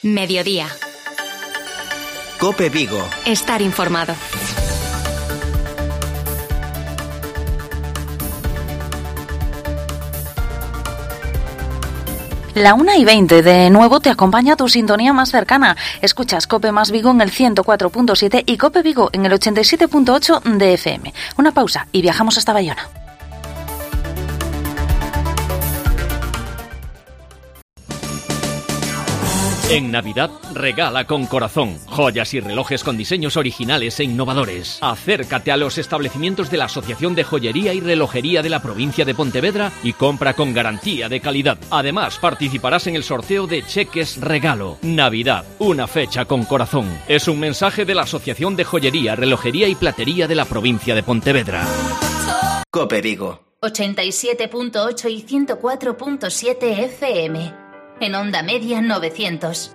Mediodía. COPE Vigo. Estar informado. La 1:20, de nuevo te acompaña tu sintonía más cercana. Escuchas COPE más Vigo en el 104.7 y COPE Vigo en el 87.8 de FM. Una pausa y viajamos hasta Bayona. En Navidad, regala con corazón. Joyas y relojes con diseños originales e innovadores. Acércate a los establecimientos de la Asociación de Joyería y Relojería de la provincia de Pontevedra y compra con garantía de calidad. Además, participarás en el sorteo de cheques regalo. Navidad, una fecha con corazón. Es un mensaje de la Asociación de Joyería, Relojería y Platería de la provincia de Pontevedra. COPE Vigo. 87.8 y 104.7 FM. En onda media 900.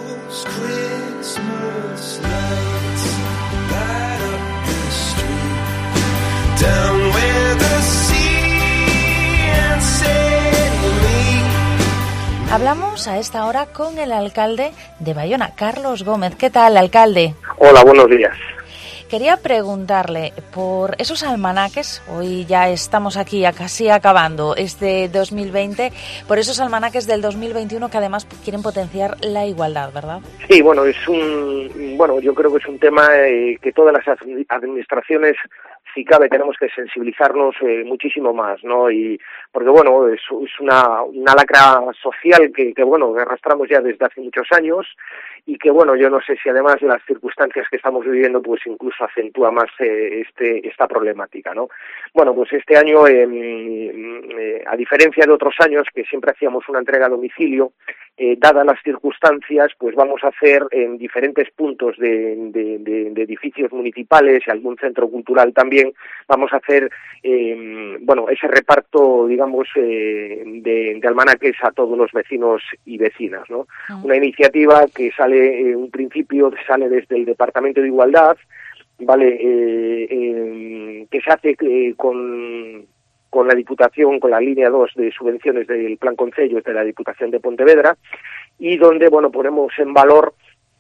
Hablamos a esta hora con el alcalde de Bayona, Carlos Gómez. ¿Qué tal, alcalde? Hola, buenos días. Quería preguntarle por esos almanaques, hoy ya estamos aquí casi acabando este 2020, por esos almanaques del 2021 que además quieren potenciar la igualdad, ¿verdad? Sí, bueno, yo creo que es un tema que todas las administraciones, si cabe, tenemos que sensibilizarnos muchísimo más, ¿no? Y porque bueno, es una lacra social que arrastramos ya desde hace muchos años y que bueno, yo no sé si además de las circunstancias que estamos viviendo, pues incluso acentúa más esta problemática, ¿no? Bueno, pues este año, a diferencia de otros años que siempre hacíamos una entrega a domicilio, dadas las circunstancias, pues vamos a hacer en diferentes puntos de edificios municipales y algún centro cultural también, vamos a hacer ese reparto, digamos, de almanaques a todos los vecinos y vecinas, ¿no? Una iniciativa que sale, un principio sale desde el Departamento de Igualdad, ¿vale? Que se hace con la Diputación, con la línea 2 de subvenciones del Plan Concellos de la Diputación de Pontevedra, y donde, ponemos en valor,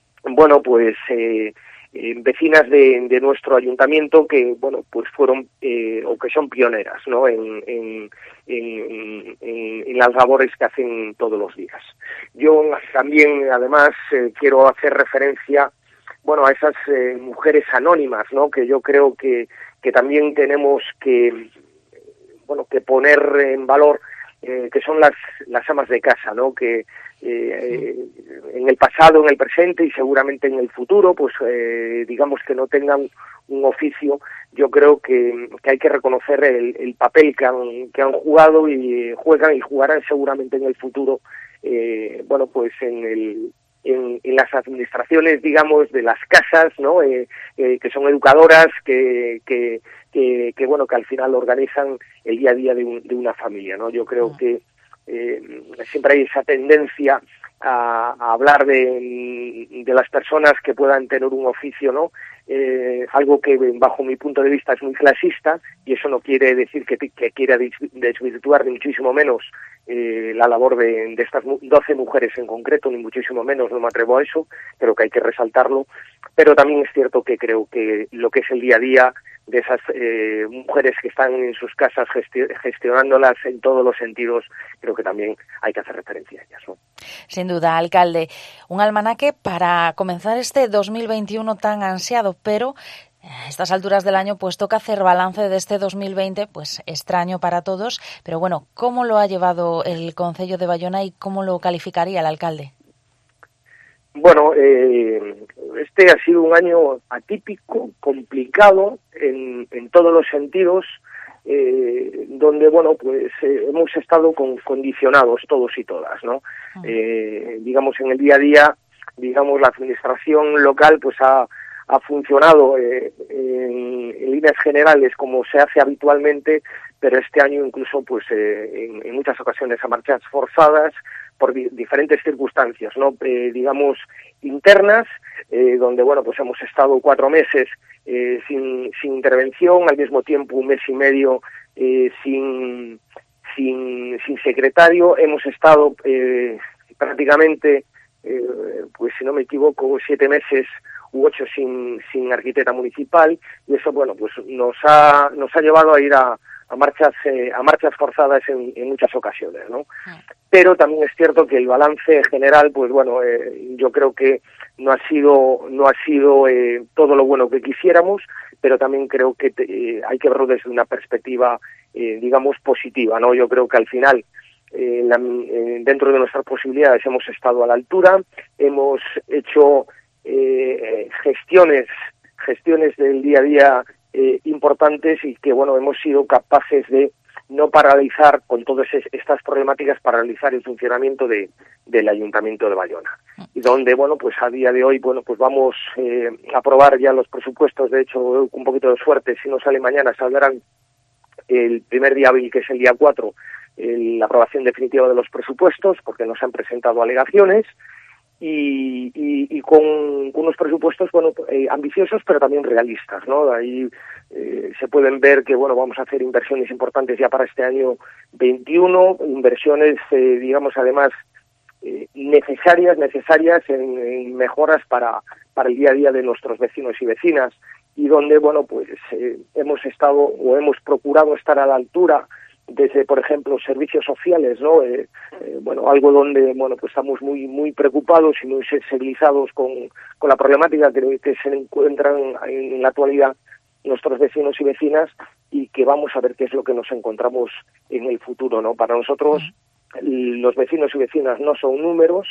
vecinas de nuestro ayuntamiento que, pues fueron, o que son pioneras, ¿no? En las labores que hacen todos los días. Yo también, además, quiero hacer referencia, a esas mujeres anónimas, ¿no? Que yo creo que también tenemos que poner en valor, que son las amas de casa, ¿no? Que en el pasado, en el presente y seguramente en el futuro, pues digamos que no tengan un oficio. Yo creo que hay que reconocer el papel que han jugado y juegan y jugarán seguramente en el futuro, en las administraciones, digamos, de las casas, ¿no? Que son educadoras, que al final organizan el día a día de una familia, ¿no? Yo creo que siempre hay esa tendencia a hablar de las personas que puedan tener un oficio, ¿no? Algo que bajo mi punto de vista es muy clasista, y eso no quiere decir que quiera desvirtuar ni muchísimo menos la labor de estas 12 mujeres en concreto, ni muchísimo menos, no me atrevo a eso, pero que hay que resaltarlo. Pero también es cierto que creo que lo que es el día a día de esas mujeres que están en sus casas gestionándolas en todos los sentidos, creo que también hay que hacer referencia a ellas, ¿no? Sin duda, alcalde. Un almanaque para comenzar este 2021 tan ansiado, pero a estas alturas del año pues toca hacer balance de este 2020, pues extraño para todos, pero bueno, ¿cómo lo ha llevado el Concello de Bayona y cómo lo calificaría el alcalde? Bueno, este ha sido un año atípico, complicado en todos los sentidos, donde hemos estado condicionados todos y todas, ¿no? Digamos, en el día a día, digamos, la administración local pues ha funcionado en líneas generales como se hace habitualmente, pero este año incluso pues en muchas ocasiones a marchas forzadas por diferentes circunstancias, ¿no? Digamos, internas, donde hemos estado 4 meses sin intervención, al mismo tiempo 1 mes y medio sin secretario. Hemos estado prácticamente pues si no me equivoco, 7 meses u 8 sin arquitecta municipal, y eso, bueno, pues nos ha llevado a ir a marchas forzadas en muchas ocasiones, ¿no? Pero también es cierto que el balance general, pues bueno, yo creo que no ha sido todo lo bueno que quisiéramos, pero también creo que hay que verlo desde una perspectiva, digamos, positiva, ¿no? Yo creo que al final, dentro de nuestras posibilidades, hemos estado a la altura, hemos hecho gestiones del día a día importantes, y que, bueno, hemos sido capaces de no paralizar, con todas estas problemáticas, paralizar el funcionamiento del Ayuntamiento de Bayona. Y donde, bueno, pues a día de hoy, bueno, pues vamos a aprobar ya los presupuestos. De hecho, un poquito de suerte, si no sale mañana, saldrán el primer día hábil, que es el día 4, la aprobación definitiva de los presupuestos, porque nos han presentado alegaciones, y con unos presupuestos, bueno, ambiciosos, pero también realistas, ¿no? Ahí se pueden ver que, bueno, vamos a hacer inversiones importantes ya para este año 21, inversiones, digamos, además, necesarias en mejoras para el día a día de nuestros vecinos y vecinas, y donde, bueno, pues hemos procurado estar a la altura desde, por ejemplo, servicios sociales, ¿no? Bueno, algo donde, bueno, pues estamos muy preocupados y muy sensibilizados con la problemática que se encuentran en la actualidad nuestros vecinos y vecinas, y que vamos a ver qué es lo que nos encontramos en el futuro, ¿no? Para nosotros, los vecinos y vecinas no son números,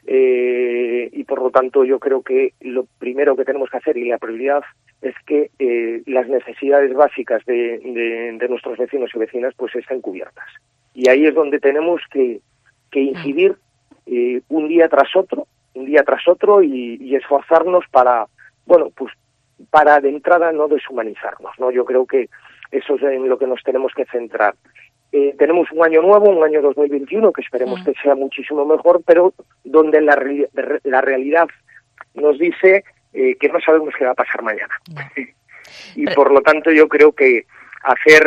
y por lo tanto yo creo que lo primero que tenemos que hacer, y la prioridad, es que las necesidades básicas de nuestros vecinos y vecinas pues estén cubiertas. Y ahí es donde tenemos que incidir un día tras otro, y esforzarnos para, bueno, pues para de entrada no deshumanizarnos, ¿no? Yo creo que eso es en lo que nos tenemos que centrar. Tenemos un año nuevo, un año 2021, que esperemos que sea muchísimo mejor, pero donde la realidad nos dice que no sabemos qué va a pasar mañana. Y por lo tanto yo creo que hacer,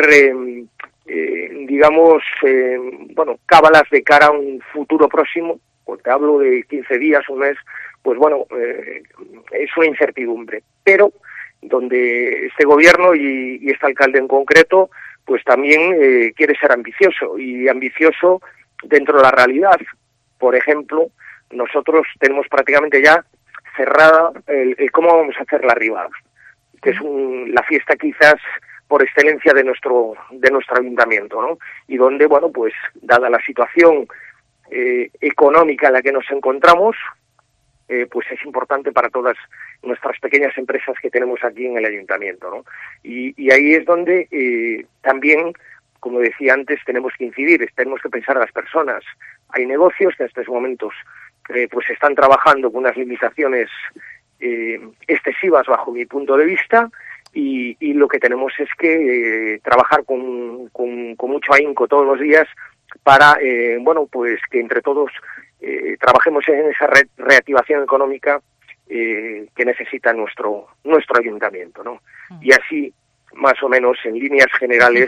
digamos, bueno, cábalas de cara a un futuro próximo, porque hablo de 15 días, un mes, pues bueno, es una incertidumbre. Pero donde este gobierno y este alcalde en concreto, pues también quiere ser ambicioso, y ambicioso dentro de la realidad. Por ejemplo, nosotros tenemos prácticamente ya cerrada el cómo vamos a hacer la Ribada, que es la fiesta quizás por excelencia de nuestro ayuntamiento, ¿no? Y donde, bueno, pues dada la situación económica en la que nos encontramos, pues es importante para todas nuestras pequeñas empresas que tenemos aquí en el ayuntamiento, ¿no? Y ahí es donde también, como decía antes, tenemos que incidir, tenemos que pensar a las personas. Hay negocios que en estos momentos pues están trabajando con unas limitaciones excesivas bajo mi punto de vista, y lo que tenemos es que trabajar con mucho ahínco todos los días para, bueno, pues que entre todos trabajemos en esa reactivación económica que necesita nuestro ayuntamiento, ¿no? Y así, más o menos, en líneas generales,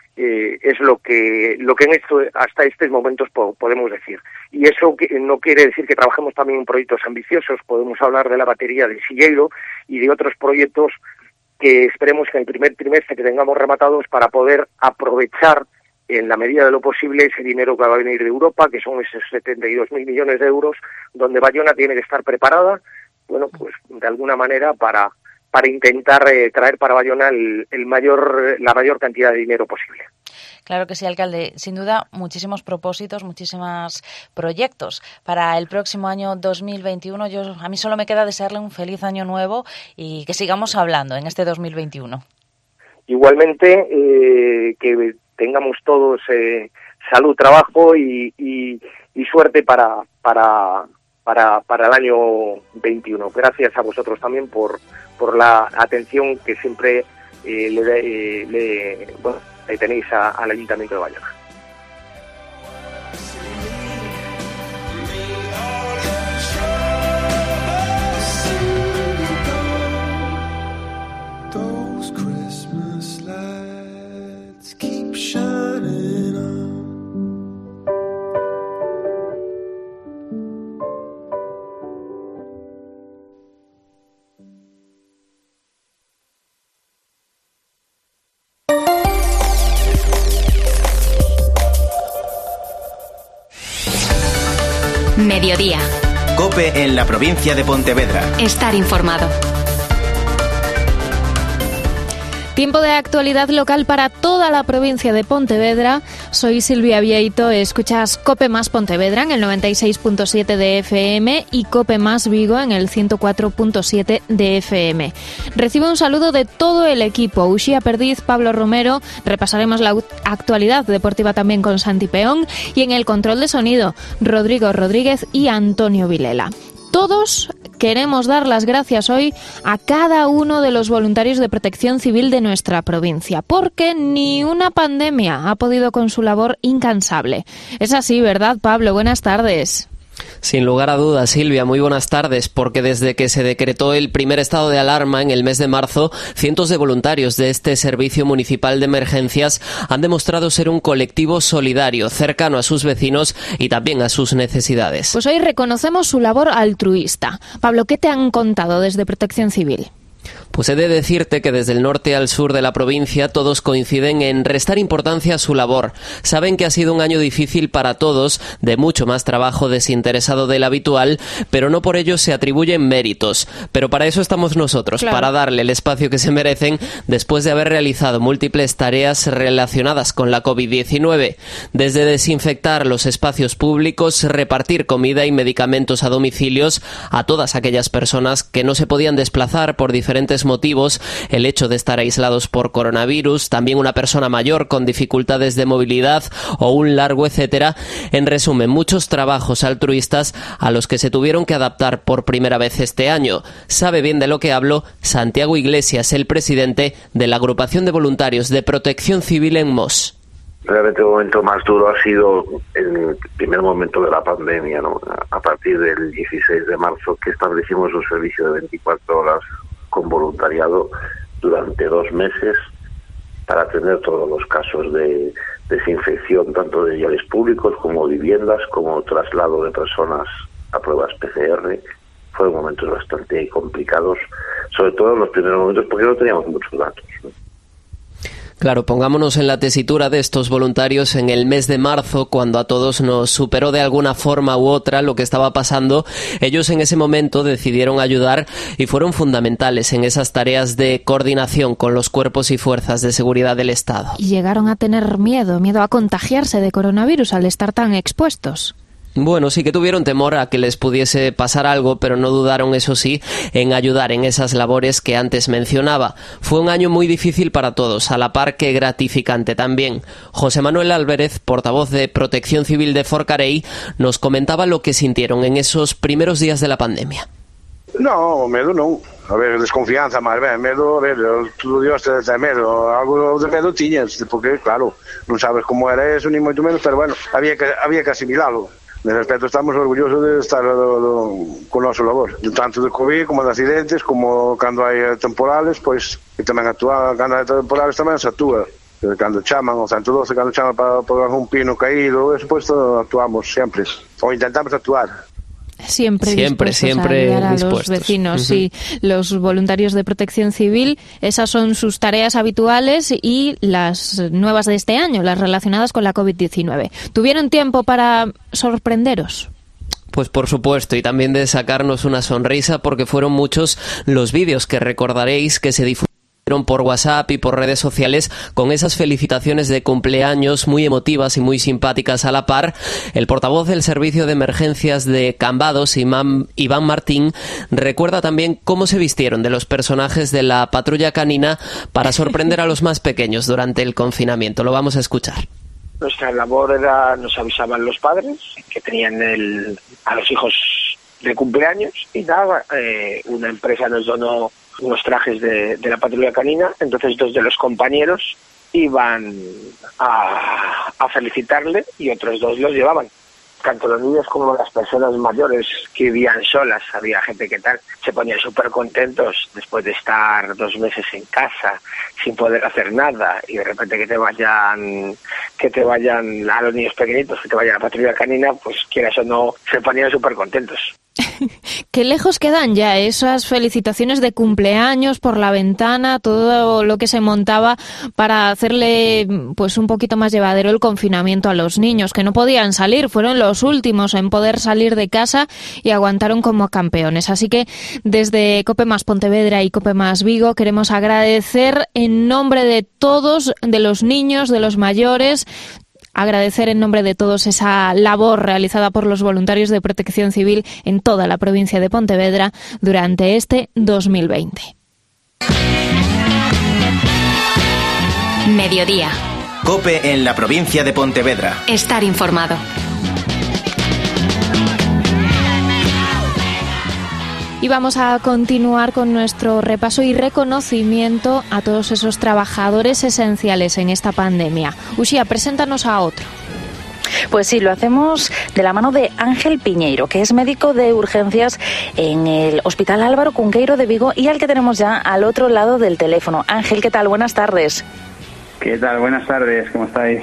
es lo que en esto hasta estos momentos podemos decir. Y eso no quiere decir que trabajemos también en proyectos ambiciosos. Podemos hablar de la batería de Silleiro y de otros proyectos que esperemos que en el primer trimestre que tengamos rematados, para poder aprovechar en la medida de lo posible ese dinero que va a venir de Europa, que son esos 72.000 millones de euros, donde Bayona tiene que estar preparada, bueno, pues de alguna manera para intentar traer para Bayona la mayor cantidad de dinero posible. Claro que sí, alcalde. Sin duda, muchísimos propósitos, muchísimos proyectos para el próximo año 2021. A mí solo me queda desearle un feliz año nuevo y que sigamos hablando en este 2021. Igualmente, que tengamos todos salud, trabajo y suerte para el año 21. Gracias a vosotros también por la atención que siempre le tenéis al Ayuntamiento de Bayona. mediodía. COPE en la provincia de Pontevedra. Estar informado. Tiempo de actualidad local para toda la provincia de Pontevedra. Soy Silvia Vieito, escuchas COPE más Pontevedra en el 96.7 de FM y COPE más Vigo en el 104.7 de FM. Recibe un saludo de todo el equipo. Uxía Perdiz, Pablo Romero, repasaremos la actualidad deportiva también con Santi Peón y en el control de sonido, Rodrigo Rodríguez y Antonio Vilela. Todos queremos dar las gracias hoy a cada uno de los voluntarios de Protección Civil de nuestra provincia, porque ni una pandemia ha podido con su labor incansable. Es así, ¿verdad, Pablo? Buenas tardes. Sin lugar a dudas, Silvia, muy buenas tardes, porque desde que se decretó el primer estado de alarma en el mes de marzo, cientos de voluntarios de este Servicio Municipal de Emergencias han demostrado ser un colectivo solidario, cercano a sus vecinos y también a sus necesidades. Pues hoy reconocemos su labor altruista. Pablo, ¿qué te han contado desde Protección Civil? Pues he de decirte que desde el norte al sur de la provincia todos coinciden en restar importancia a su labor. Saben que ha sido un año difícil para todos, de mucho más trabajo desinteresado del habitual, pero no por ello se atribuyen méritos. Pero para eso estamos nosotros, claro, para darle el espacio que se merecen después de haber realizado múltiples tareas relacionadas con la COVID-19. Desde desinfectar los espacios públicos, repartir comida y medicamentos a domicilios a todas aquellas personas que no se podían desplazar por diferentes motivos, el hecho de estar aislados por coronavirus, también una persona mayor con dificultades de movilidad o un largo etcétera. En resumen, muchos trabajos altruistas a los que se tuvieron que adaptar por primera vez este año. Sabe bien de lo que hablo Santiago Iglesias, el presidente de la agrupación de voluntarios de Protección Civil en Mos. Realmente el momento más duro ha sido el primer momento de la pandemia, ¿no? A partir del 16 de marzo que establecimos un servicio de 24 horas con voluntariado durante 2 meses para atender todos los casos de desinfección, tanto de viales públicos como viviendas, como traslado de personas a pruebas PCR. Fueron momentos bastante complicados, sobre todo en los primeros momentos, porque no teníamos muchos datos, ¿no? Claro, pongámonos en la tesitura de estos voluntarios en el mes de marzo, cuando a todos nos superó de alguna forma u otra lo que estaba pasando. Ellos en ese momento decidieron ayudar y fueron fundamentales en esas tareas de coordinación con los cuerpos y fuerzas de seguridad del Estado. Y llegaron a tener miedo a contagiarse de coronavirus al estar tan expuestos. Bueno, sí que tuvieron temor a que les pudiese pasar algo, pero no dudaron, eso sí, en ayudar en esas labores que antes mencionaba. Fue un año muy difícil para todos, a la par que gratificante también. José Manuel Álvarez, portavoz de Protección Civil de Forcarei, nos comentaba lo que sintieron en esos primeros días de la pandemia. No, medo non. A ver, desconfianza, máis ben, medo, a ver, todo Dios te medo, algo de medo tiñas, porque, claro, non sabes como era eso, ni moito menos, pero bueno, había que asimilalo. Nesse aspecto estamos orgullosos de estar con o noso labor, tanto de COVID como de accidentes, como cando hai temporales, pois e tamén actúa, cando hai temporales tamén se actúa. Cando chaman o 112, cando chaman para un pino caído, eso pois actuamos sempre, ou intentamos actuar. Siempre dispuestos a ayudar a los vecinos. Y los voluntarios de Protección Civil, esas son sus tareas habituales y las nuevas de este año, las relacionadas con la COVID-19. ¿Tuvieron tiempo para sorprenderos? Pues por supuesto, y también de sacarnos una sonrisa, porque fueron muchos los vídeos que recordaréis que se difundieron por WhatsApp y por redes sociales con esas felicitaciones de cumpleaños muy emotivas y muy simpáticas a la par. El portavoz del Servicio de Emergencias de Cambados, Iván Martín, recuerda también cómo se vistieron de los personajes de la patrulla canina para sorprender a los más pequeños durante el confinamiento. Lo vamos a escuchar. Nuestra labor era, nos avisaban los padres que tenían a los hijos de cumpleaños y nada, una empresa nos donó unos trajes de la patrulla canina, entonces 2 de los compañeros iban a felicitarle y otros 2 los llevaban. Tanto los niños como las personas mayores que vivían solas, había gente que se ponían súper contentos después de estar 2 meses en casa sin poder hacer nada y de repente que te vayan a los niños pequeñitos, que te vayan a la patrulla canina, pues quieras o no, se ponían súper contentos. Qué lejos quedan ya esas felicitaciones de cumpleaños por la ventana, todo lo que se montaba para hacerle pues un poquito más llevadero el confinamiento a los niños, que no podían salir, fueron los últimos en poder salir de casa y aguantaron como campeones. Así que desde COPE Más Pontevedra y COPE Más Vigo queremos agradecer en nombre de todos, de los niños, de los mayores, agradecer en nombre de todos esa labor realizada por los voluntarios de Protección Civil en toda la provincia de Pontevedra durante este 2020. Mediodía. COPE en la provincia de Pontevedra. Estar informado. Y vamos a continuar con nuestro repaso y reconocimiento a todos esos trabajadores esenciales en esta pandemia. Uxía, preséntanos a otro. Pues sí, lo hacemos de la mano de Ángel Piñeiro, que es médico de urgencias en el Hospital Álvaro Cunqueiro de Vigo y al que tenemos ya al otro lado del teléfono. Ángel, ¿qué tal? Buenas tardes. ¿Qué tal? Buenas tardes, ¿cómo estáis?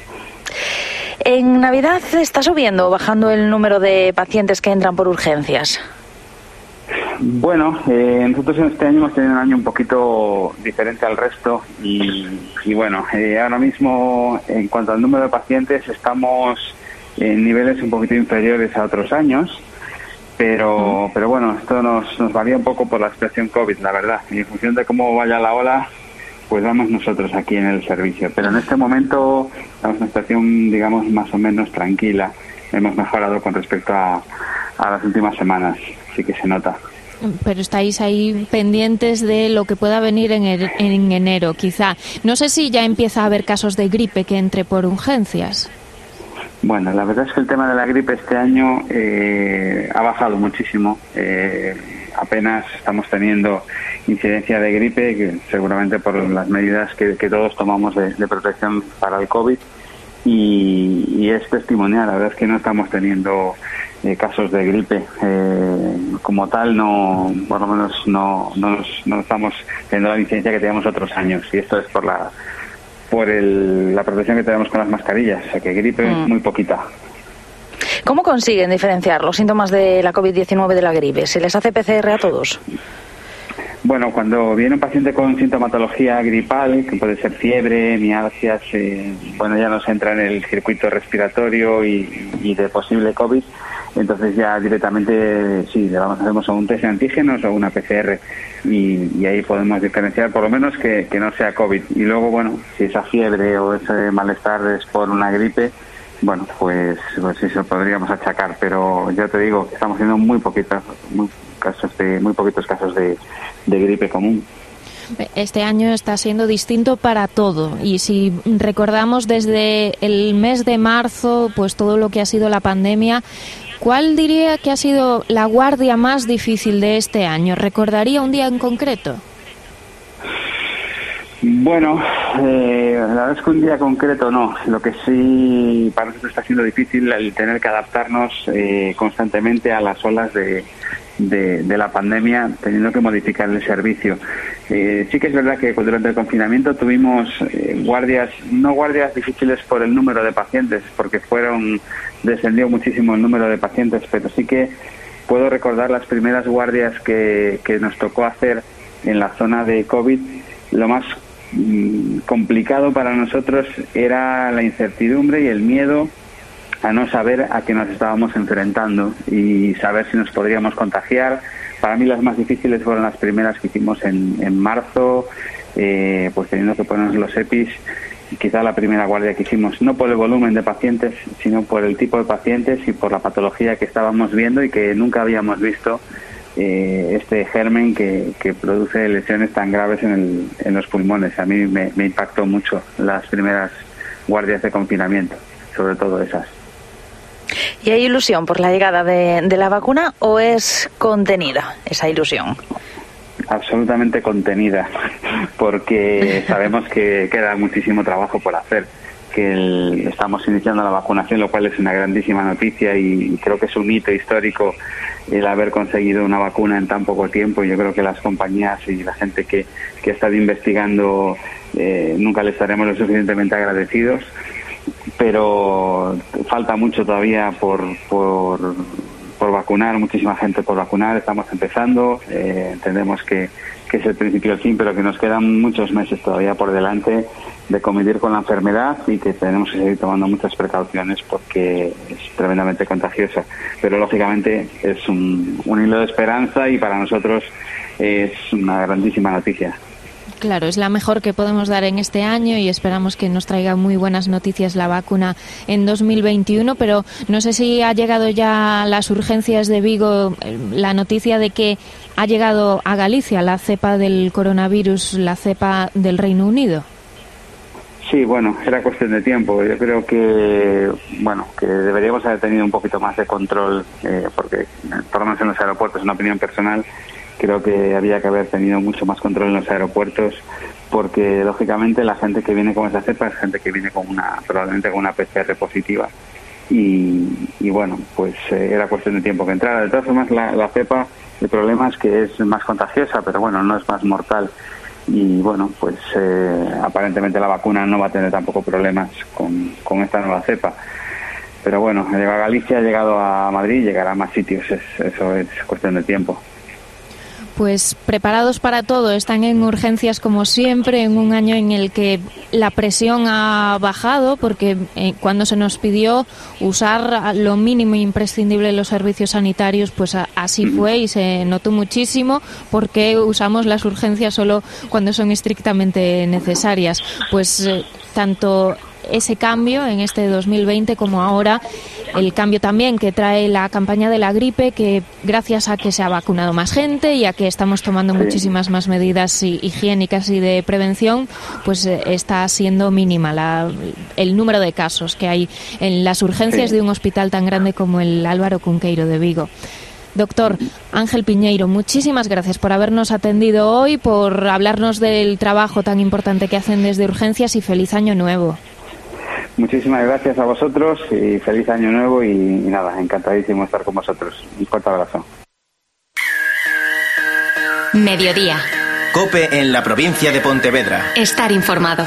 En Navidad está subiendo o bajando el número de pacientes que entran por urgencias. Bueno, nosotros en este año hemos tenido un año un poquito diferente al resto y bueno, ahora mismo en cuanto al número de pacientes estamos en niveles un poquito inferiores a otros años, pero bueno, esto nos varía un poco por la situación COVID, la verdad, y en función de cómo vaya la ola, pues vamos nosotros aquí en el servicio. Pero en este momento estamos en una situación, digamos, más o menos tranquila. Hemos mejorado con respecto a las últimas semanas, sí que se nota. Pero estáis ahí pendientes de lo que pueda venir en enero, quizá. No sé si ya empieza a haber casos de gripe que entre por urgencias. Bueno, la verdad es que el tema de la gripe este año ha bajado muchísimo. Apenas estamos teniendo incidencia de gripe, que seguramente por las medidas que todos tomamos de protección para el COVID. Y es testimonial, la verdad es que no estamos teniendo casos de gripe como tal, no, por lo menos no estamos teniendo la incidencia que teníamos otros años, y esto es por la protección que tenemos con las mascarillas, o sea que gripe muy poquita. ¿Cómo consiguen diferenciar los síntomas de la COVID-19 de la gripe? ¿Se les hace PCR a todos? Bueno, cuando viene un paciente con sintomatología gripal, que puede ser fiebre, mialgias, bueno, ya nos entra en el circuito respiratorio y de posible COVID, entonces ya directamente sí, le hacemos un test de antígenos o una PCR y ahí podemos diferenciar por lo menos que no sea COVID. Y luego, bueno, si esa fiebre o ese malestar es por una gripe, bueno, pues eso podríamos achacar, pero ya te digo que estamos teniendo muy poquitos casos de gripe común. Este año está siendo distinto para todo y si recordamos desde el mes de marzo, pues todo lo que ha sido la pandemia, ¿cuál diría que ha sido la guardia más difícil de este año? ¿Recordaría un día en concreto? Bueno, la verdad es que un día concreto no. Lo que sí para nosotros está siendo difícil el tener que adaptarnos constantemente a las olas de la pandemia, teniendo que modificar el servicio. Sí que es verdad que durante el confinamiento tuvimos no guardias difíciles por el número de pacientes, porque descendió muchísimo el número de pacientes, pero sí que puedo recordar las primeras guardias que nos tocó hacer en la zona de COVID. Lo más complicado para nosotros era la incertidumbre y el miedo a no saber a qué nos estábamos enfrentando y saber si nos podríamos contagiar. Para mí las más difíciles fueron las primeras que hicimos en marzo, pues teniendo que ponernos los EPIs, quizá la primera guardia que hicimos, no por el volumen de pacientes, sino por el tipo de pacientes y por la patología que estábamos viendo y que nunca habíamos visto, este germen que produce lesiones tan graves en los pulmones. A mí me impactó mucho las primeras guardias de confinamiento, sobre todo esas. ¿Y hay ilusión por la llegada de la vacuna o es contenida esa ilusión? Absolutamente contenida, porque sabemos que queda muchísimo trabajo por hacer, que estamos iniciando la vacunación, lo cual es una grandísima noticia y creo que es un hito histórico el haber conseguido una vacuna en tan poco tiempo. Yo creo que las compañías y la gente que ha estado investigando nunca les estaremos lo suficientemente agradecidos, pero falta mucho todavía por vacunar, muchísima gente por vacunar, estamos empezando, entendemos que es el principio del fin, pero que nos quedan muchos meses todavía por delante de convivir con la enfermedad y que tenemos que seguir tomando muchas precauciones porque es tremendamente contagiosa. Pero lógicamente es un hilo de esperanza y para nosotros es una grandísima noticia. Claro, es la mejor que podemos dar en este año y esperamos que nos traiga muy buenas noticias la vacuna en 2021, pero no sé si ha llegado ya a las urgencias de Vigo la noticia de que ha llegado a Galicia la cepa del coronavirus, la cepa del Reino Unido. Sí, bueno, era cuestión de tiempo. Yo creo que deberíamos haber tenido un poquito más de control, porque por lo menos en los aeropuertos, es una opinión personal, creo que había que haber tenido mucho más control en los aeropuertos, porque lógicamente la gente que viene con esa cepa es gente que viene probablemente con una PCR positiva y bueno, pues era cuestión de tiempo que entrara. De todas formas, la cepa, el problema es que es más contagiosa, pero bueno, no es más mortal. Y bueno, pues aparentemente la vacuna no va a tener tampoco problemas con esta nueva cepa. Pero bueno, ha llegado a Galicia, ha llegado a Madrid, llegará a más sitios, eso es cuestión de tiempo. Pues preparados para todo, están en urgencias como siempre, en un año en el que la presión ha bajado, porque cuando se nos pidió usar lo mínimo imprescindible en los servicios sanitarios, pues así fue y se notó muchísimo, porque usamos las urgencias solo cuando son estrictamente necesarias. Pues tanto ese cambio en este 2020 como ahora el cambio también que trae la campaña de la gripe, que gracias a que se ha vacunado más gente y a que estamos tomando muchísimas más medidas higiénicas y de prevención, pues está siendo mínima el número de casos que hay en las urgencias de un hospital tan grande como el Álvaro Cunqueiro de Vigo. Doctor Ángel Piñeiro, muchísimas gracias por habernos atendido hoy, por hablarnos del trabajo tan importante que hacen desde Urgencias y feliz año nuevo. Muchísimas gracias a vosotros y feliz año nuevo y nada, encantadísimo estar con vosotros. Un fuerte abrazo. Mediodía. COPE en la provincia de Pontevedra. Estar informado.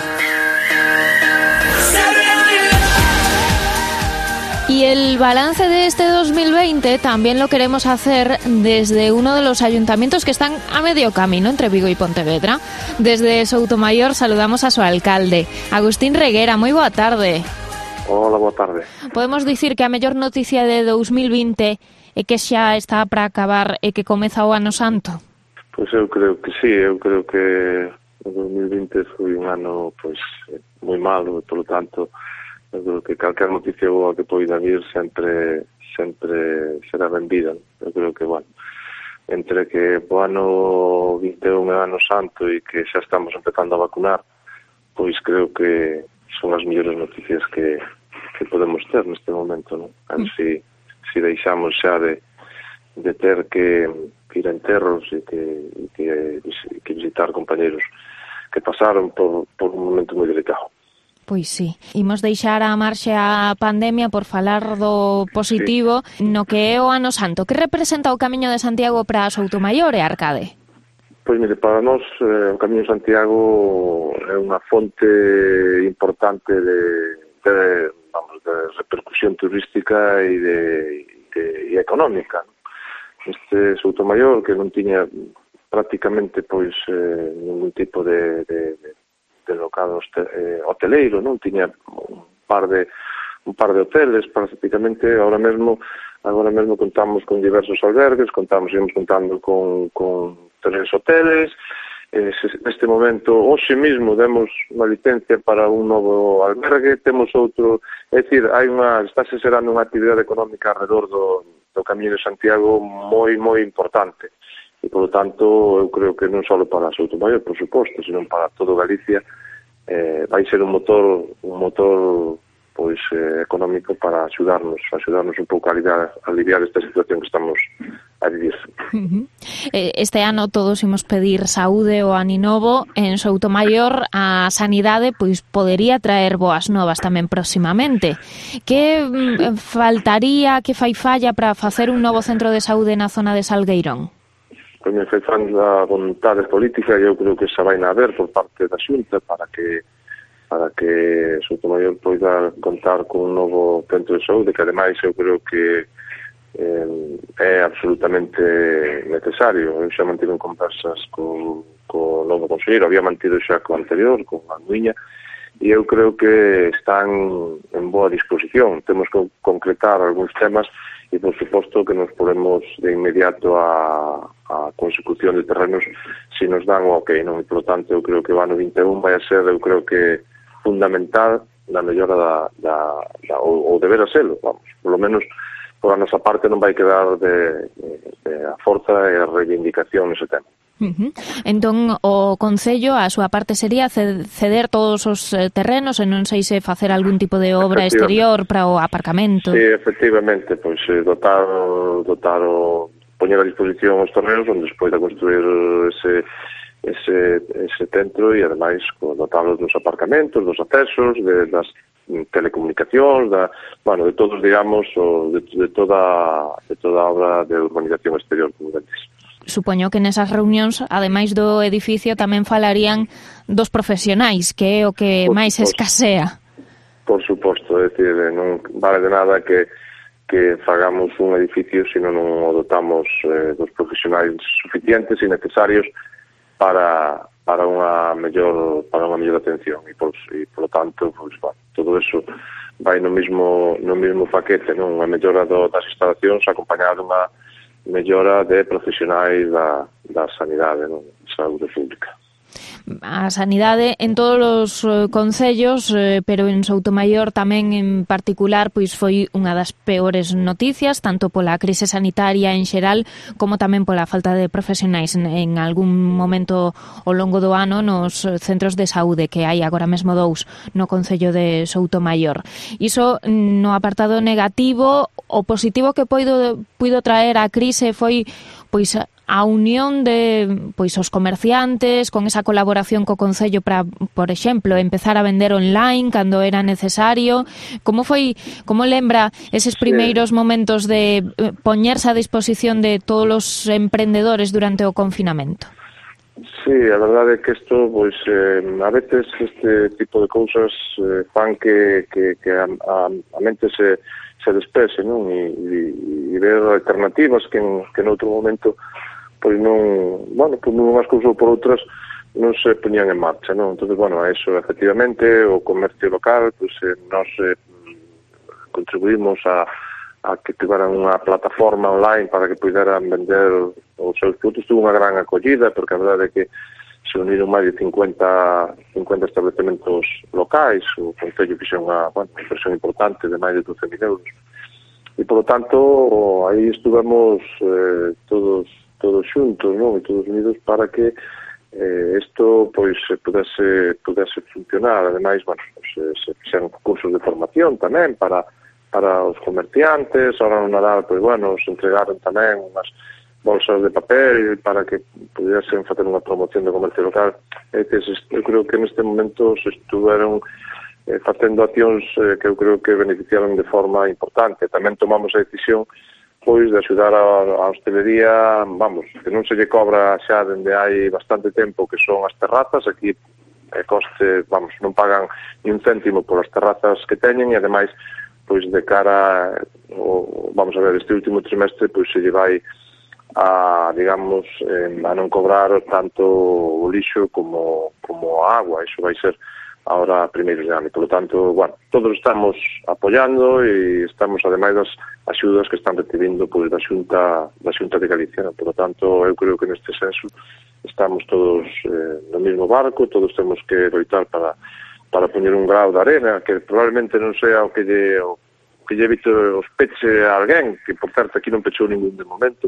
Y el balance de este 2020 también lo queremos hacer desde uno de los ayuntamientos que están a medio camino entre Vigo y Pontevedra. Desde Soutomayor saludamos a su alcalde, Agustín Reguera. Moi boa tarde. Hola, boa tarde. Podemos dicir que a mellor noticia de 2020 é que xa está para acabar e que comeza o ano santo? Pois eu creo que sí, eu creo que o 2020 foi un ano pois moi malo, e polo tanto eu creo que calquer noticia boa que poida vir sempre será benvida. Eu creo que, bueno, entre que o ano 21 é ano santo e que xa estamos empezando a vacunar, pois creo que son as mellores noticias que podemos ter neste momento, non? A ver si deixamos xa de ter que ir a enterros e que visitar compañeros que pasaron por un momento moi delicado. Pois sí. Imos deixar a marxe a pandemia por falar do positivo no que é o ano santo. Que representa o Camiño de Santiago para Soutomayor e Arcade? Pois mire, para nós o Camiño de Santiago é unha fonte importante de repercusión turística e económica. Este Soutomayor, que non tiña prácticamente pois ningún tipo de local hoteleiro, non tiña un par de hoteles prácticamente. Agora mesmo contamos con diversos albergues, seguimos contando con 3 hoteles. Neste momento, hoxe mesmo demos unha licencia para un novo albergue, temos outro, é dicir, estáse xerando unha actividade económica alrededor do Camiño de Santiago moi importante. E, polo tanto, eu creo que non só para Soutomayor, por suposto, sino para todo Galicia, vai ser un motor pois económico para axudarnos un pouco a aliviar esta situación que estamos a vivir. Este ano todos imos pedir saúde o aninovo. En Soutomayor a sanidade pois podería traer boas novas tamén proximamente. Que faltaría, que fai falla para facer un novo centro de saúde na zona de Salgueirón? Pois me fai fan da vontade política e eu creo que xa vai na haber por parte da Xunta para que Soutomayor poida contar con un novo centro de saúde, que ademais eu creo que é absolutamente necesario. Eu xa mantido conversas co novo conselleiro, había mantido xa co anterior, con a Muiña, e eu creo que están en boa disposición. Temos que concretar algúns temas e, por suposto, que nos ponemos de inmediato a consecución de terrenos se nos dan o ok, non? E, por lo tanto, eu creo que o ano 21 vai a ser, eu creo que fundamental na mellora ou deber a selo, vamos, por lo menos por a nosa parte non vai quedar de a forza e a reivindicación nese tema. Entón, o Concello, a súa parte sería ceder todos os terrenos e non sei se facer algún tipo de obra exterior para o aparcamento. Sí, efectivamente, pois dotar poñer a disposición os terrenos onde se poida construir ese centro e, ademais, dotarlos dos aparcamentos, dos accesos, das telecomunicacións, de todos, digamos, de toda a obra de urbanización exterior, como antes. Supoño que nesas reunións, ademais do edificio, tamén falarían dos profesionais, que é o que máis escasea. Por suposto, é dicir, non vale de nada que fagamos un edificio se non o dotamos dos profesionais suficientes e necesarios para unha mellor atención, e por lo tanto, pues, todo eso vai no mismo paquete, non? Unha mellora das instalacións acompañada dunha mellora de profesionais da sanidade, non? Saúde pública. A sanidade en todos os concellos, pero en Soutomaior tamén en particular, pois foi unha das peores noticias, tanto pola crise sanitaria en xeral, como tamén pola falta de profesionais en algún momento ao longo do ano nos centros de saúde, que hai agora mesmo 2 no concello de Soutomaior. Iso no apartado negativo. O positivo que puido traer a crise foi pois a unión de os comerciantes con esa colaboración co Concello para, por exemplo, empezar a vender online cando era necesario. Como lembra eses primeiros momentos de poñerse a disposición de todos os emprendedores durante o confinamento? Sí, a verdade é que isto, a veces este tipo de cousas fan que a mente se despese, non? E ver alternativas que noutro momento pois non, por unhas cousas ou por outras non se poñían en marcha, non? Entón, eso, efectivamente, o comercio local, nós contribuímos a que tiveran unha plataforma online para que puderan vender os seus produtos. Tuvo unha gran acollida, porque a verdade é que se uniron máis de 50 establecementos locais. O Concello fixo unha inversión importante de máis de 12.000 euros. E, por lo tanto, aí estuvemos todos xuntos, non? E todos unidos para que isto pudese funcionar. Ademais, se fixeron cursos de formación tamén para os comerciantes. Ahora no Nadal, se entregaron tamén unhas bolsas de papel para que pudiesen facer unha promoción de comercio local. Eu creo que neste momento se estuveron facendo accións que eu creo que beneficiaron de forma importante. Tamén tomamos a decisión de axudar a hostelería, que non se lle cobra xa dende hai bastante tempo, que son as terrazas. Aquí coste, non pagan ni un céntimo polas terrazas que teñen, e ademais, de cara este último trimestre, se lle vai a non cobrar tanto o lixo como a agua. Iso vai ser ahora a primeiros de ano. Por lo tanto, todos estamos apoiando e estamos, ademais das axudas que están recibindo da Xunta de Galicia. Por lo tanto, eu creo que neste senso estamos todos no mesmo barco, todos temos que loitar para poñer un grao de arena, que probablemente non sea o que lle evite os peche a alguén, que, por certo, aquí non pechou ningún de momento.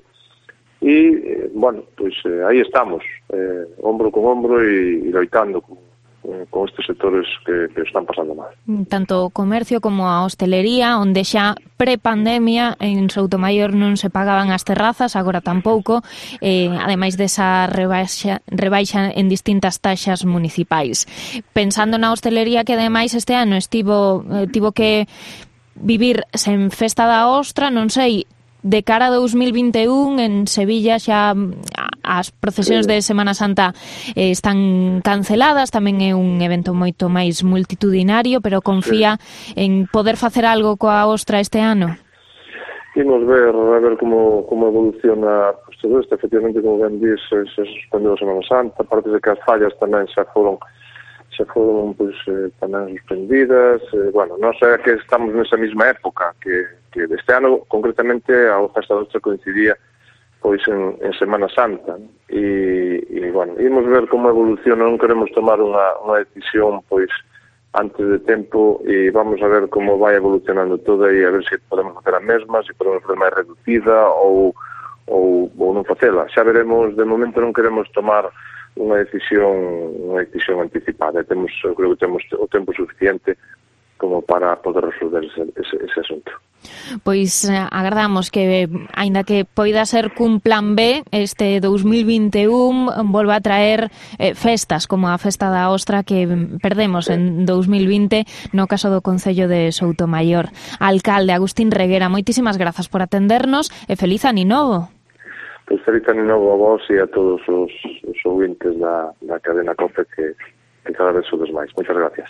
E, aí estamos, ombro con ombro e loitando con estes sectores que están pasando mal. Tanto o comercio como a hostelería, onde xa pre-pandemia en Soutomaior non se pagaban as terrazas, agora tampouco, ademais desa rebaixa en distintas taxas municipais. Pensando na hostelería, que ademais este ano tivo que vivir sen festa da ostra, non sei, de cara a 2021 en Sevilla xa as procesións de Semana Santa están canceladas, tamén é un evento moito máis multitudinario, pero confía en poder facer algo coa ostra este ano? Imos ver como evoluciona pues, todo isto. Efectivamente, como ben dís, se suspendeu a Semana Santa, aparte de que as fallas tamén xa foron pois, tamén suspendidas. Bueno, non sei que estamos nesa mesma época que este ano, concretamente, a Festa da Ostra coincidía pois en Semana Santa, e bueno, imos ver como evoluciona. Non queremos tomar unha decisión pois antes de tempo, e vamos a ver como vai evolucionando todo, e a ver se podemos facer a mesma, se podemos facer máis reducida ou non facela. Xa veremos. De momento non queremos tomar unha decisión anticipada. Eu creo que temos o tempo suficiente como para poder resolver ese asunto. Pois agardamos que, aínda que poida ser cun plan B, este 2021 volva a traer festas como a Festa da Ostra que perdemos en 2020 no caso do Concello de Soutomaior. Alcalde Agustín Reguera, moitísimas grazas por atendernos e feliz ano novo. Pois feliz ano novo a vos e a todos os ouvintes da cadena COPE que cada vez sodes máis. Moitas gracias.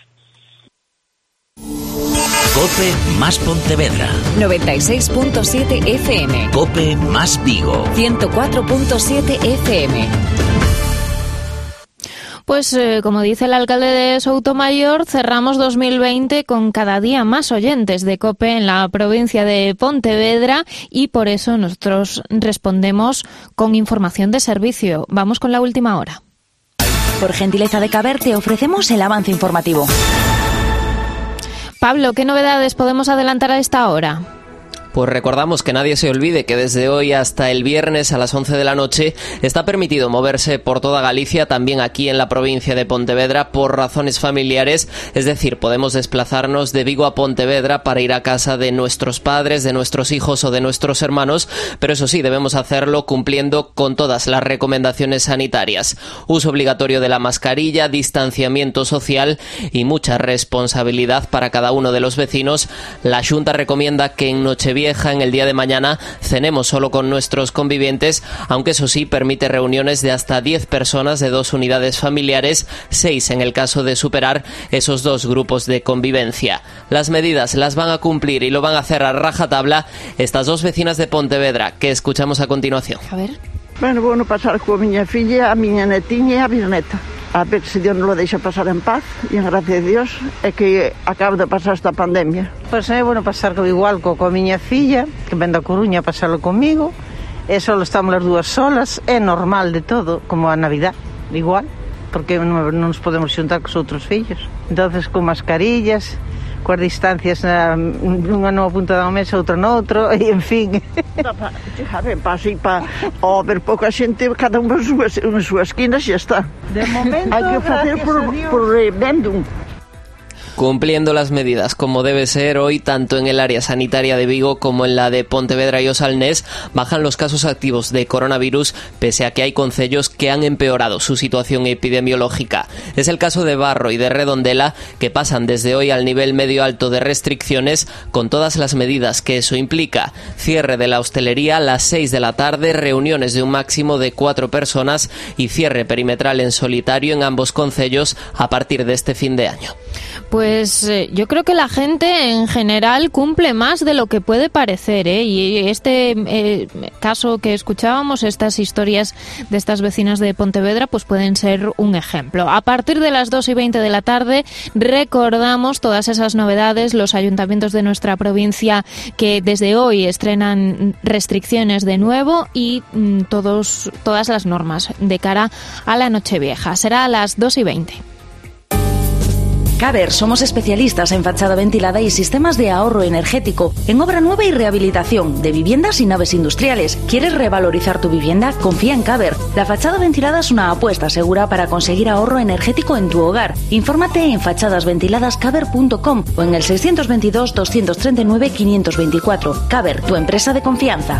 COPE más Pontevedra 96.7 FM. COPE más Vigo 104.7 FM. Pues como dice el alcalde de Soutomaior, cerramos 2020 con cada día más oyentes de COPE en la provincia de Pontevedra y por eso nosotros respondemos con información de servicio. Vamos con la última hora. Por gentileza de Caber te ofrecemos el avance informativo. Pablo, ¿qué novedades podemos adelantar a esta hora? Pues recordamos que nadie se olvide que desde hoy hasta el viernes a las 11 de la noche está permitido moverse por toda Galicia, también aquí en la provincia de Pontevedra, por razones familiares. Es decir, podemos desplazarnos de Vigo a Pontevedra para ir a casa de nuestros padres, de nuestros hijos o de nuestros hermanos, pero eso sí, debemos hacerlo cumpliendo con todas las recomendaciones sanitarias. Uso obligatorio de la mascarilla, distanciamiento social y mucha responsabilidad para cada uno de los vecinos. La Xunta recomienda que en Nochevieja, en el día de mañana, cenemos solo con nuestros convivientes, aunque eso sí permite reuniones de hasta 10 personas de 2 unidades familiares, 6 en el caso de superar esos 2 grupos de convivencia. Las medidas las van a cumplir y lo van a hacer a rajatabla estas 2 vecinas de Pontevedra que escuchamos a continuación. A ver. Bueno, vou pasar coa miña filla, a miña netiña e a bisneta. A ver se Dios non lo deixa pasar en paz e en gracia de Dios é que acaba de pasar esta pandemia. Pois é bueno pasar igual coa miña filla, que ven da Coruña a pasarlo comigo, e só estamos as 2 solas, é normal de todo, como a Navidad, igual, porque non nos podemos xuntar cos outros fillos. Entonces con mascarillas, coas distancias unha nova punta da mesa, outra noutro, e en fin. Para chegar en paz e para ver pouca xente, cada unha nas súas esquinas e está. De momento, hai que facer por vendum. Cumpliendo las medidas como debe ser, hoy tanto en el área sanitaria de Vigo como en la de Pontevedra y Osalnés bajan los casos activos de coronavirus, pese a que hay concellos que han empeorado su situación epidemiológica. Es el caso de Barro y de Redondela, que pasan desde hoy al nivel medio alto de restricciones, con todas las medidas que eso implica: cierre de la hostelería a las 6 de la tarde, reuniones de un máximo de 4 personas y cierre perimetral en solitario en ambos concellos a partir de este fin de año. Pues yo creo que la gente en general cumple más de lo que puede parecer, ¿eh? Y este caso que escuchábamos, estas historias de estas vecinas de Pontevedra, pues pueden ser un ejemplo. A partir de las 2:20 de la tarde recordamos todas esas novedades, los ayuntamientos de nuestra provincia que desde hoy estrenan restricciones de nuevo y todas las normas de cara a la Nochevieja. Será a las 2:20. Caber, somos especialistas en fachada ventilada y sistemas de ahorro energético, en obra nueva y rehabilitación de viviendas y naves industriales. ¿Quieres revalorizar tu vivienda? Confía en Caber. La fachada ventilada es una apuesta segura para conseguir ahorro energético en tu hogar. Infórmate en fachadasventiladascaber.com o en el 622 239 524. Caber, tu empresa de confianza.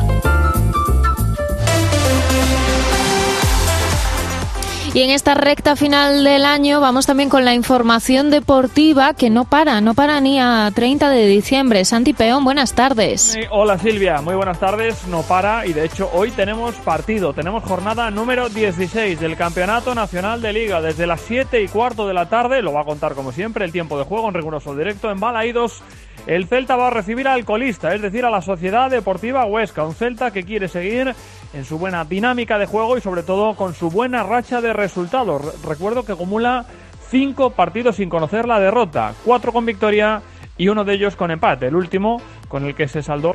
Y en esta recta final del año vamos también con la información deportiva que no para ni a 30 de diciembre. Santi Peón, buenas tardes. Hola Silvia, muy buenas tardes. No para y de hecho hoy tenemos partido, tenemos jornada número 16 del Campeonato Nacional de Liga. Desde las 7:15 de la tarde, lo va a contar como siempre el tiempo de juego en riguroso directo en Balaídos. el Celta va a recibir al colista, es decir, a la Sociedad Deportiva Huesca. Un Celta que quiere seguir en su buena dinámica de juego y sobre todo con su buena racha de resultados. Recuerdo que acumula 5 partidos sin conocer la derrota, 4 con victoria y 1 de ellos con empate. El último con el que se saldó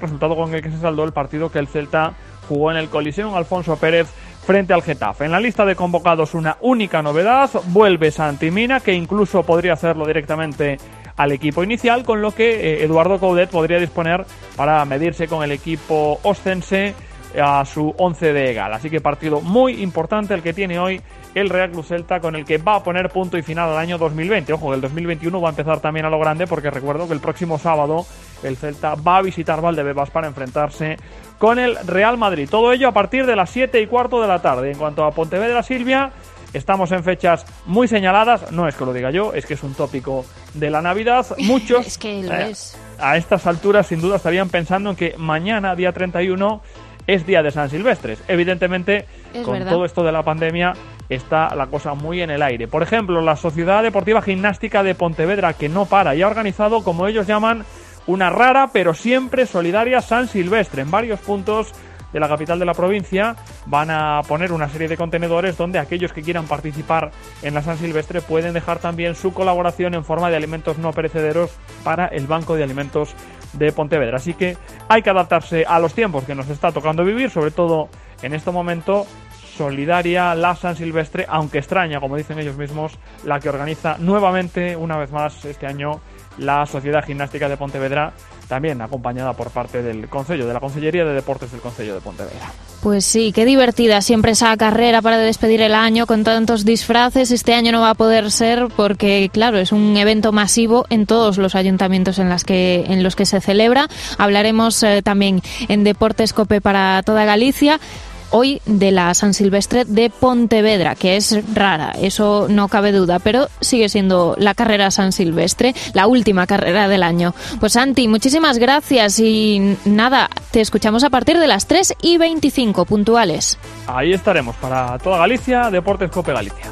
el partido que el Celta jugó en el Coliseum Alfonso Pérez frente al Getafe. En la lista de convocados una única novedad, vuelve Santi Mina, que incluso podría hacerlo directamente al equipo inicial, con lo que Eduardo Coudet podría disponer para medirse con el equipo ostense a su 11 de gala. Así que partido muy importante el que tiene hoy el Real Club Celta, con el que va a poner punto y final al año 2020. Ojo, el 2021 va a empezar también a lo grande, porque recuerdo que el próximo sábado el Celta va a visitar Valdebebas para enfrentarse con el Real Madrid. Todo ello a partir de las 7:15 de la tarde. En cuanto a Pontevedra, Silvia, estamos en fechas muy señaladas. No es que lo diga yo, es que es un tópico de la Navidad. Muchos es que lo es. A estas alturas sin duda estarían pensando en que mañana, día 31, es día de San Silvestre. Evidentemente, con todo esto de la pandemia, está la cosa muy en el aire. Por ejemplo, la Sociedad Deportiva Gimnástica de Pontevedra, que no para y ha organizado, como ellos llaman, una rara pero siempre solidaria San Silvestre. En varios puntos de la capital de la provincia van a poner una serie de contenedores donde aquellos que quieran participar en la San Silvestre pueden dejar también su colaboración en forma de alimentos no perecederos para el Banco de Alimentos de Pontevedra. Así que hay que adaptarse a los tiempos que nos está tocando vivir, sobre todo en este momento. Solidaria la San Silvestre, aunque extraña, como dicen ellos mismos, la que organiza nuevamente, una vez más este año, la Sociedad Gimnástica de Pontevedra, también acompañada por parte del Concello, de la Consellería de Deportes del Concello de Pontevedra. Pues sí, qué divertida siempre esa carrera para despedir el año con tantos disfraces. Este año no va a poder ser porque, claro, es un evento masivo en todos los ayuntamientos en los que se celebra. Hablaremos también en Deportes COPE para toda Galicia hoy de la San Silvestre de Pontevedra, que es rara, eso no cabe duda, pero sigue siendo la carrera San Silvestre, la última carrera del año. Pues Santi, muchísimas gracias y nada, te escuchamos a partir de las 3:25 puntuales. Ahí estaremos para toda Galicia, Deportes COPE Galicia.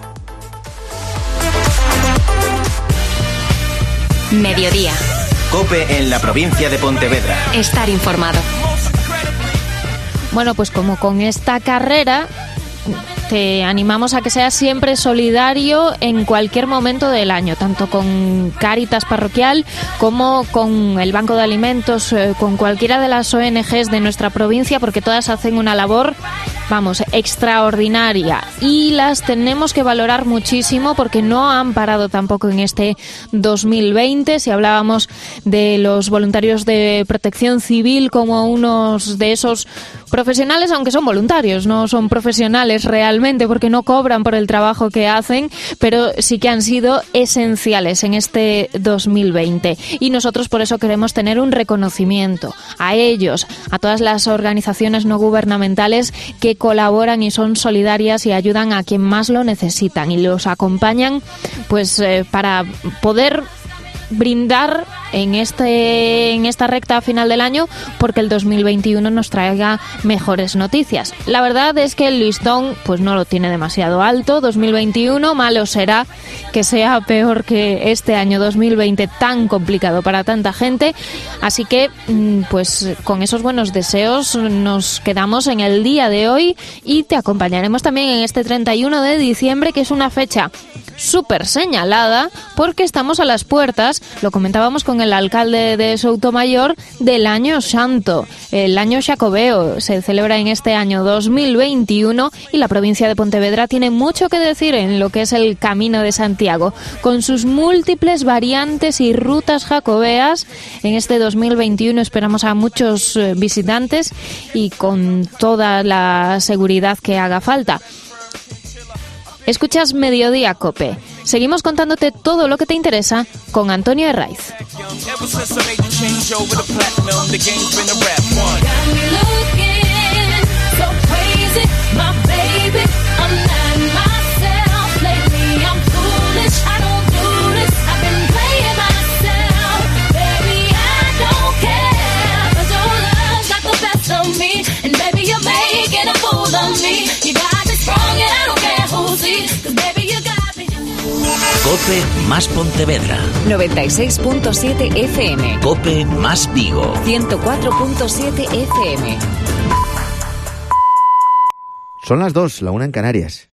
Mediodía. COPE en la provincia de Pontevedra. Estar informado. Bueno, pues como con esta carrera te animamos a que seas siempre solidario en cualquier momento del año, tanto con Cáritas Parroquial como con el Banco de Alimentos, con cualquiera de las ONGs de nuestra provincia, porque todas hacen una labor, vamos, extraordinaria y las tenemos que valorar muchísimo porque no han parado tampoco en este 2020. Si hablábamos de los voluntarios de protección civil como unos de esos profesionales, aunque son voluntarios, no son profesionales realmente porque no cobran por el trabajo que hacen, pero sí que han sido esenciales en este 2020 y nosotros por eso queremos tener un reconocimiento a ellos, a todas las organizaciones no gubernamentales que colaboran y son solidarias y ayudan a quien más lo necesitan y los acompañan pues para poder brindar en esta recta final del año porque el 2021 nos traiga mejores noticias. La verdad es que el listón pues no lo tiene demasiado alto. 2021 malo será que sea peor que este año 2020 tan complicado para tanta gente, así que pues con esos buenos deseos nos quedamos en el día de hoy y te acompañaremos también en este 31 de diciembre, que es una fecha súper señalada porque estamos a las puertas, lo comentábamos con el alcalde de Soutomayor, del Año Santo. El Año Xacobeo se celebra en este año 2021 y la provincia de Pontevedra tiene mucho que decir en lo que es el Camino de Santiago, con sus múltiples variantes y rutas jacobeas. En este 2021 esperamos a muchos visitantes y con toda la seguridad que haga falta. Escuchas Mediodía COPE. Seguimos contándote todo lo que te interesa con Antonio Herraiz. COPE más Pontevedra. 96.7 FM. COPE más Vigo. 104.7 FM. Son las 2, la 1 en Canarias.